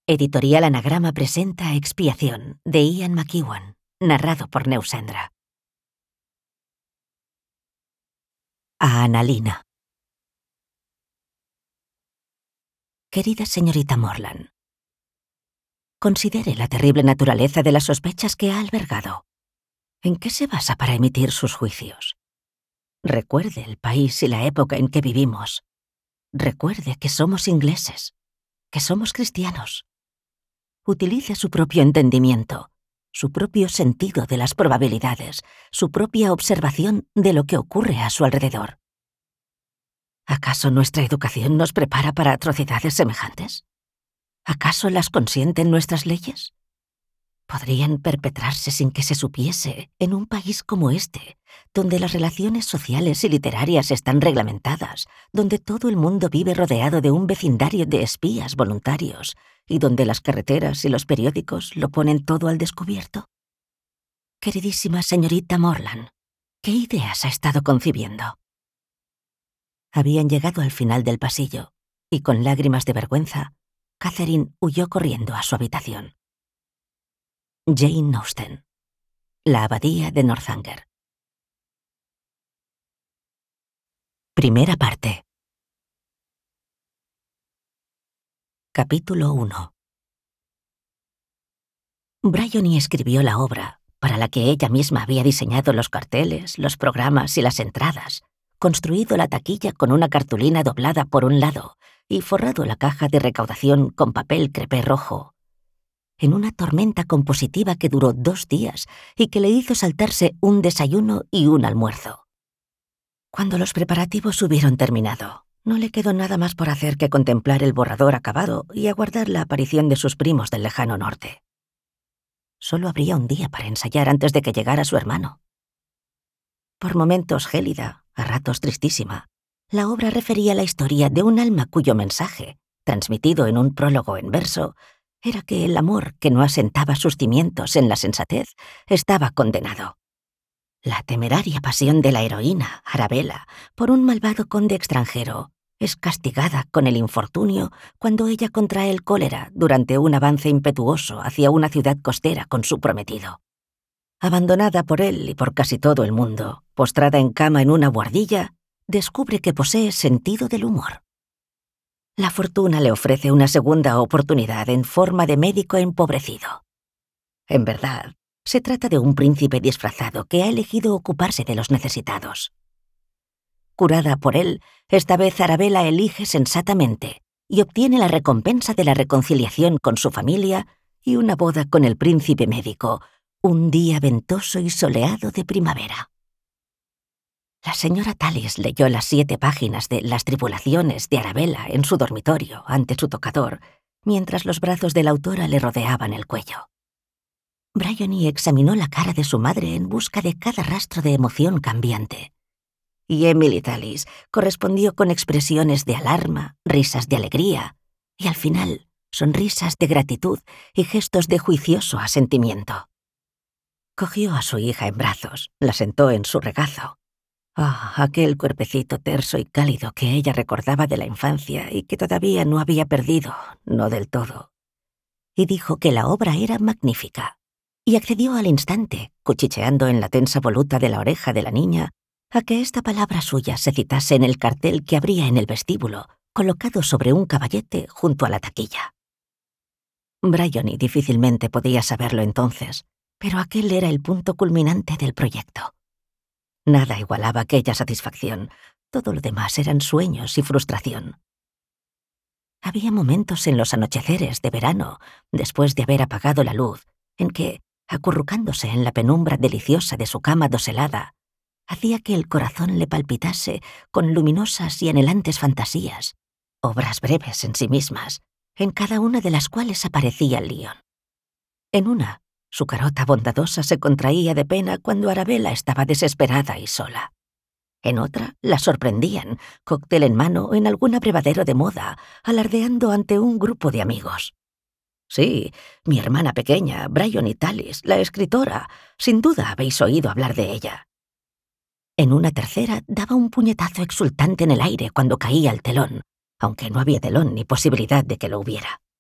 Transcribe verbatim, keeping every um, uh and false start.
Editorial Anagrama presenta Expiación, de Ian McEwan, narrado por Neusendra. A Annalina. Querida señorita Morland, considere la terrible naturaleza de las sospechas que ha albergado. ¿En qué se basa para emitir sus juicios? Recuerde el país y la época en que vivimos. Recuerde que somos ingleses, que somos cristianos. Utilice su propio entendimiento, su propio sentido de las probabilidades, su propia observación de lo que ocurre a su alrededor. ¿Acaso nuestra educación nos prepara para atrocidades semejantes? ¿Acaso las consienten nuestras leyes? ¿Podrían perpetrarse sin que se supiese en un país como este, donde las relaciones sociales y literarias están reglamentadas, donde todo el mundo vive rodeado de un vecindario de espías voluntarios y donde las carreteras y los periódicos lo ponen todo al descubierto? Queridísima señorita Morland, ¿qué ideas ha estado concibiendo? Habían llegado al final del pasillo y, con lágrimas de vergüenza, Catherine huyó corriendo a su habitación. Jane Austen. La abadía de Northanger. Primera parte. Capítulo uno. Bryony escribió la obra, para la que ella misma había diseñado los carteles, los programas y las entradas, construido la taquilla con una cartulina doblada por un lado y forrado la caja de recaudación con papel crepé rojo, en una tormenta compositiva que duró dos días y que le hizo saltarse un desayuno y un almuerzo. Cuando los preparativos hubieron terminado, no le quedó nada más por hacer que contemplar el borrador acabado y aguardar la aparición de sus primos del lejano norte. Solo habría un día para ensayar antes de que llegara su hermano. Por momentos gélida, a ratos tristísima, la obra refería la historia de un alma cuyo mensaje, transmitido en un prólogo en verso, era que el amor que no asentaba sus cimientos en la sensatez estaba condenado. La temeraria pasión de la heroína, Arabella, por un malvado conde extranjero, es castigada con el infortunio cuando ella contrae el cólera durante un avance impetuoso hacia una ciudad costera con su prometido. Abandonada por él y por casi todo el mundo, postrada en cama en una buhardilla, descubre que posee sentido del humor. La fortuna le ofrece una segunda oportunidad en forma de médico empobrecido. En verdad, se trata de un príncipe disfrazado que ha elegido ocuparse de los necesitados. Curada por él, esta vez Arabella elige sensatamente y obtiene la recompensa de la reconciliación con su familia y una boda con el príncipe médico, un día ventoso y soleado de primavera. La señora Tallis leyó las siete páginas de Las tribulaciones de Arabella en su dormitorio ante su tocador, mientras los brazos de la autora le rodeaban el cuello. Bryony examinó la cara de su madre en busca de cada rastro de emoción cambiante. Y Emily Tallis correspondió con expresiones de alarma, risas de alegría y, al final, sonrisas de gratitud y gestos de juicioso asentimiento. Cogió a su hija en brazos, la sentó en su regazo. Ah, aquel cuerpecito terso y cálido que ella recordaba de la infancia y que todavía no había perdido, no del todo. Y dijo que la obra era magnífica. Y accedió al instante, cuchicheando en la tensa voluta de la oreja de la niña, a que esta palabra suya se citase en el cartel que habría en el vestíbulo, colocado sobre un caballete junto a la taquilla. Bryony difícilmente podía saberlo entonces, pero aquel era el punto culminante del proyecto. Nada igualaba aquella satisfacción, todo lo demás eran sueños y frustración. Había momentos en los anocheceres de verano, después de haber apagado la luz, en que, acurrucándose en la penumbra deliciosa de su cama doselada, hacía que el corazón le palpitase con luminosas y anhelantes fantasías, obras breves en sí mismas, en cada una de las cuales aparecía Lyon. En una, su carota bondadosa se contraía de pena cuando Arabella estaba desesperada y sola. En otra, la sorprendían, cóctel en mano, en algún abrevadero de moda, alardeando ante un grupo de amigos. Sí, mi hermana pequeña, Bryony Tallis, la escritora, sin duda habéis oído hablar de ella. En una tercera, daba un puñetazo exultante en el aire cuando caía el telón, aunque no había telón ni posibilidad de que lo hubiera.